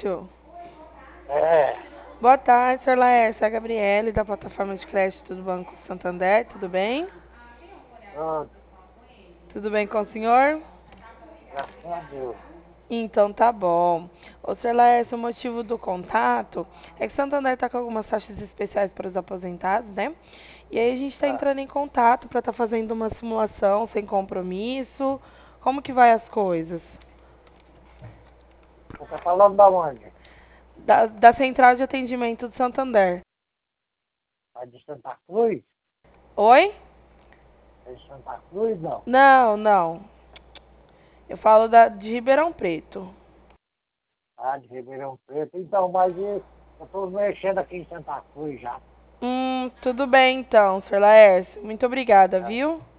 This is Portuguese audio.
Laércio? É, Boa tarde, senhor Laércio. É a Gabriele, da plataforma de crédito do Banco Santander. Tudo bem? ó, Tudo bem com o senhor? graças a Deus. Então tá bom. Ô, senhor Laércio, o motivo do contato é que o Santander está com algumas taxas especiais para os aposentados, né? E aí a gente está Ah, entrando em contato para estar fazendo uma simulação sem compromisso. Como que vai as coisas? você tá falando da onde? Da Central de Atendimento do Santander. É de Santa Cruz? Oi? É de Santa Cruz, não? Não, não. Eu falo de Ribeirão Preto. Ah, de Ribeirão Preto. Então, eu tô mexendo aqui em Santa Cruz já. Tudo bem então, senhor Laércio. Muito obrigada, É, viu?